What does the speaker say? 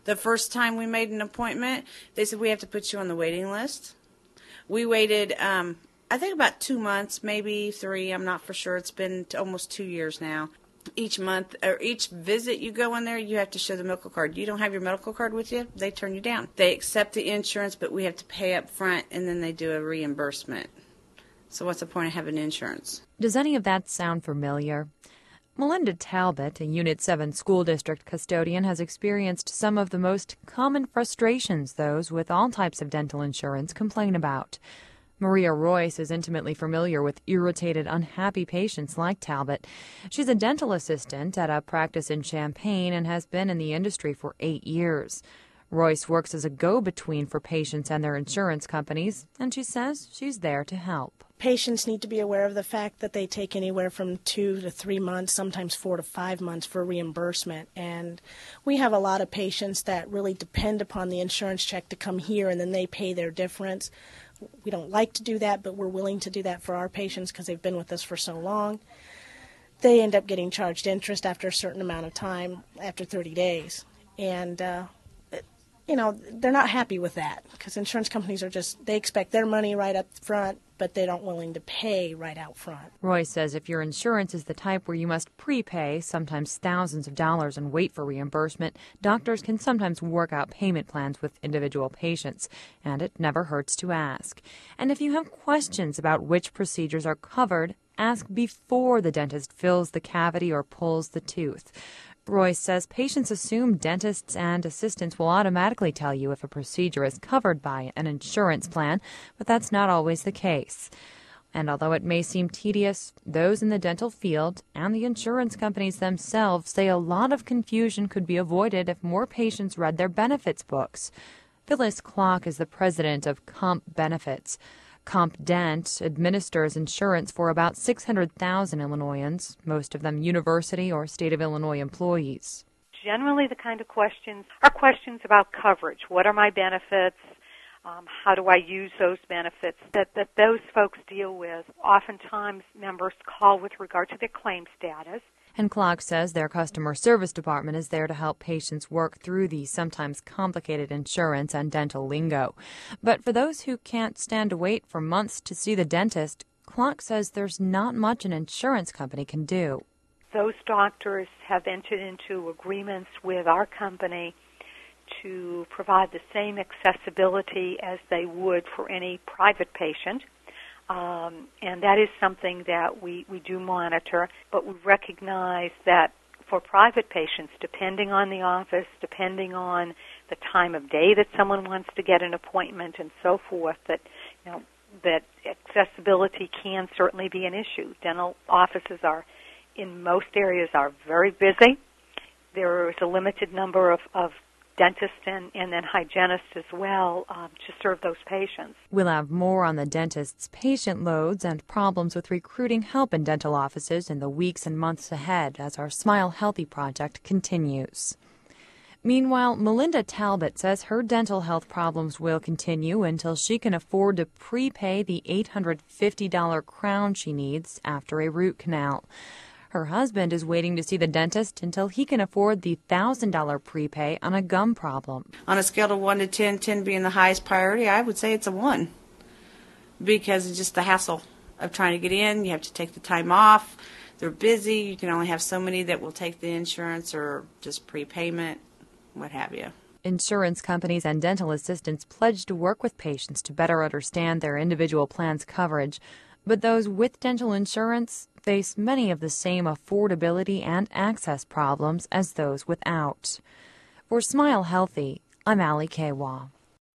The first time we made an appointment, they said we have to put you on the waiting list. We waited, I think about 2 months, maybe 3. I'm not for sure. It's been almost 2 years now. Each month or each visit you go in there, you have to show the medical card. You don't have your medical card with you, they turn you down. They accept the insurance, but we have to pay up front, and then they do a reimbursement. So what's the point of having insurance? Does any of that sound familiar? Melinda Talbot, a Unit 7 school district custodian, has experienced some of the most common frustrations those with all types of dental insurance complain about. Maria Royce is intimately familiar with irritated, unhappy patients like Talbot. She's a dental assistant at a practice in Champaign and has been in the industry for 8 years. Royce works as a go-between for patients and their insurance companies, and she says she's there to help. Patients need to be aware of the fact that they take anywhere from 2 to 3 months, sometimes 4 to 5 months for reimbursement. And we have a lot of patients that really depend upon the insurance check to come here, and then they pay their difference. We don't like to do that, but we're willing to do that for our patients because they've been with us for so long. They end up getting charged interest after a certain amount of time, after 30 days. And, they're not happy with that because insurance companies they expect their money right up front, but they're not willing to pay right out front. Roy says if your insurance is the type where you must prepay, sometimes thousands of dollars, and wait for reimbursement, doctors can sometimes work out payment plans with individual patients, and it never hurts to ask. And if you have questions about which procedures are covered, ask before the dentist fills the cavity or pulls the tooth. Royce says patients assume dentists and assistants will automatically tell you if a procedure is covered by an insurance plan, but that's not always the case. And although it may seem tedious, those in the dental field and the insurance companies themselves say a lot of confusion could be avoided if more patients read their benefits books. Phyllis Klock is the president of Comp Benefits. CompDent administers insurance for about 600,000 Illinoisans, most of them university or state of Illinois employees. Generally, the kind of questions are questions about coverage. What are my benefits? How do I use those benefits that those folks deal with? Oftentimes, members call with regard to their claim status. And Clark says their customer service department is there to help patients work through the sometimes complicated insurance and dental lingo. But for those who can't stand to wait for months to see the dentist, Clark says there's not much an insurance company can do. Those doctors have entered into agreements with our company to provide the same accessibility as they would for any private patient. And that is something that we do monitor, but we recognize that for private patients, depending on the office, depending on the time of day that someone wants to get an appointment and so forth, that accessibility can certainly be an issue. Dental offices in most areas are very busy. There is a limited number of dentists and then hygienists as well to serve those patients. We'll have more on the dentist's patient loads and problems with recruiting help in dental offices in the weeks and months ahead as our Smile Healthy project continues. Meanwhile, Melinda Talbot says her dental health problems will continue until she can afford to prepay the $850 crown she needs after a root canal. Her husband is waiting to see the dentist until he can afford the $1,000 prepay on a gum problem. On a scale of 1 to 10, 10 being the highest priority, I would say it's a 1 because it's just the hassle of trying to get in. You have to take the time off. They're busy. You can only have so many that will take the insurance or just prepayment, what have you. Insurance companies and dental assistants pledge to work with patients to better understand their individual plan's coverage. But those with dental insurance face many of the same affordability and access problems as those without. For Smile Healthy, I'm Allie Kawa.